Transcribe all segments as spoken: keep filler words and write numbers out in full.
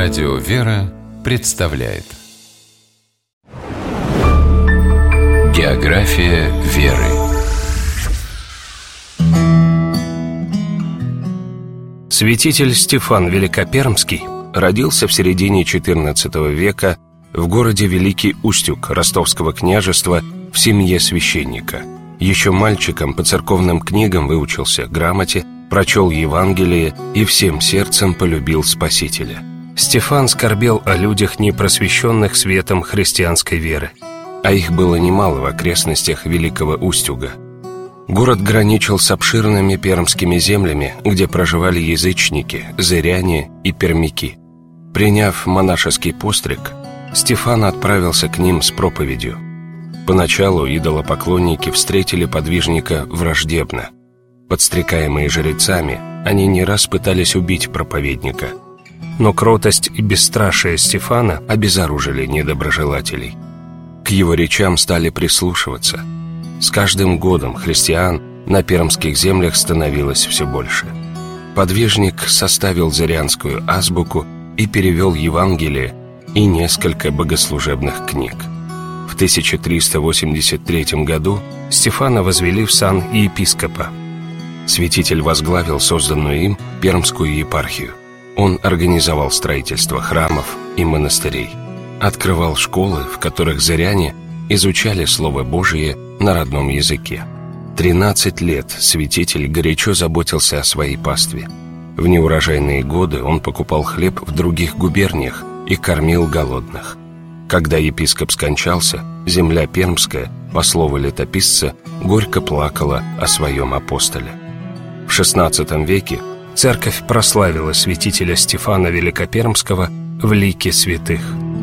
Радио «Вера» представляет География веры. Святитель Стефан Великопермский родился в середине четырнадцатого века в городе Великий Устюг Ростовского княжества в семье священника. Еще мальчиком по церковным книгам выучился грамоте, прочел Евангелие и всем сердцем полюбил Спасителя. Стефан скорбел о людях, не просвещенных светом христианской веры, а их было немало в окрестностях Великого Устюга. Город граничил с обширными пермскими землями, где проживали язычники, зыряне и пермяки. Приняв монашеский постриг, Стефан отправился к ним с проповедью. Поначалу идолопоклонники встретили подвижника враждебно. Подстрекаемые жрецами, они не раз пытались убить проповедника. Но кротость и бесстрашие Стефана обезоружили недоброжелателей. К его речам стали прислушиваться. С каждым годом христиан на пермских землях становилось все больше. Подвижник составил зырянскую азбуку и перевел Евангелие и несколько богослужебных книг. В тысяча триста восемьдесят третьем году Стефана возвели в сан епископа. Святитель возглавил созданную им Пермскую епархию. Он организовал строительство храмов и монастырей, открывал школы, в которых зыряне изучали Слово Божие на родном языке. Тринадцать лет святитель горячо заботился о своей пастве. В неурожайные годы он покупал хлеб в других губерниях и кормил голодных. Когда епископ скончался, земля пермская, по слову летописца, горько плакала о своем апостоле. В шестнадцатом веке церковь прославила святителя Стефана Великопермского в лике святых.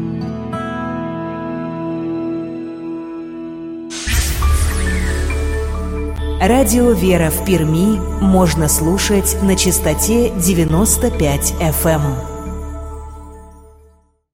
Радио «Вера» в Перми можно слушать на частоте девяносто пять эф эм.